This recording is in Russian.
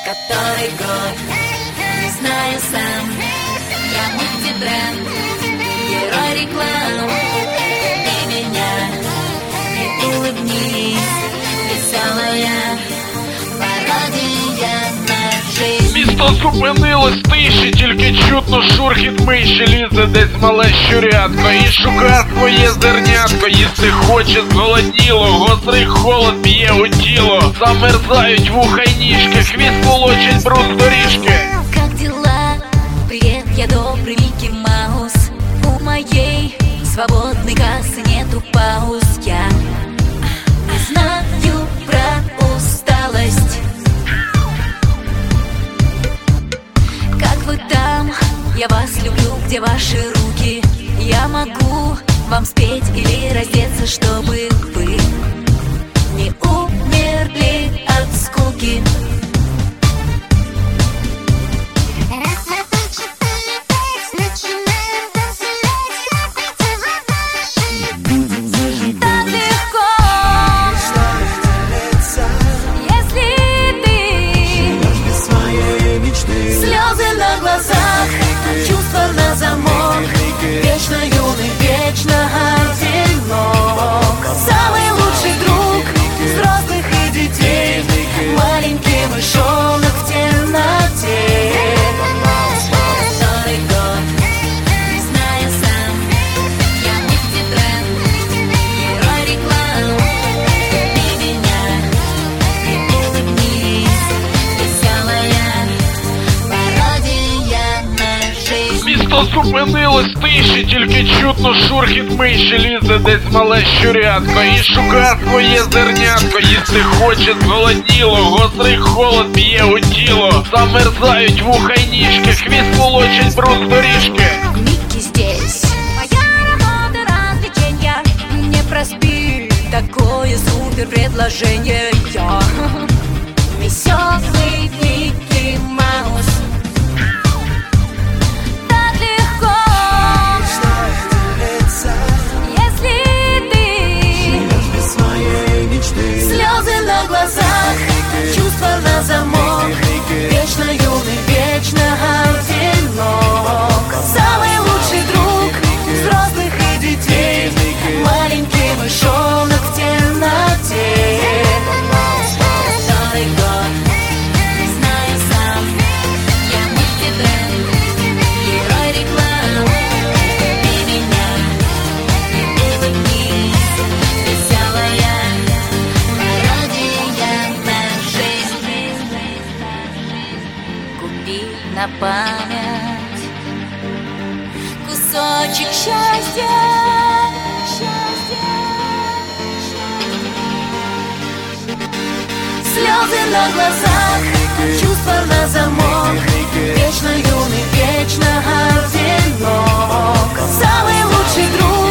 Который год, не знаю сам. Я мультибренд, герой реклам. Ты меня и улыбнись, веселая пародія на жизнь. Місто зупинилось тиші, тільки чутно шурхіт миші. Лізе десь мале щурятко і шука своє зернятко. Їсти хоче, зголодніло, гострий холод б'є у тіло. Замерзають вуха й ніжки, хвіст волочить бруд доріжки. Как дела? Привет, я добрый Микки Маус. У моей свободной кассы нету пауз. Я не знаю про усталость. Как вы там? Я вас люблю, где ваши руки? Я могу вам спеть или раздеться, чтобы вы не умерли от скуки. Чувства на замок, вечно юный, вечно одинок. Самый лучший друг взрослых и детей, маленький мышонок в темноте. Который год, не знаю сам. Я мультибренд, герой реклам. Ты меня и улыбнись, веселая пародія на жизнь. Місто зупинилось тиші, тільки чутно шурхіт миші. Лізе десь мале щурятко і шука своє зернятко. Їсти хоче, зголодніло, гострий холод б'є у тіло. Замерзають вуха й ніжки, хвіст волочить бруд доріжки. Микки здесь. Моя работа развлеченья. Не проспи такое супер предложение. Я веселый Микки Маус. Так легко, если ты слезы на глазах, чувства на замок, вечно юный, вечно одинок. Самый лучший друг взрослых и детей, маленький мышонок в темноте. Который год, не знаю сам. Я мультибренд, герой реклам. Ты меня и улыбнись, веселая пародия на жизнь. Купи на память кусочек счастья. Слезы на глазах, чувства на замок, вечно юный, вечно одинок. Самый лучший друг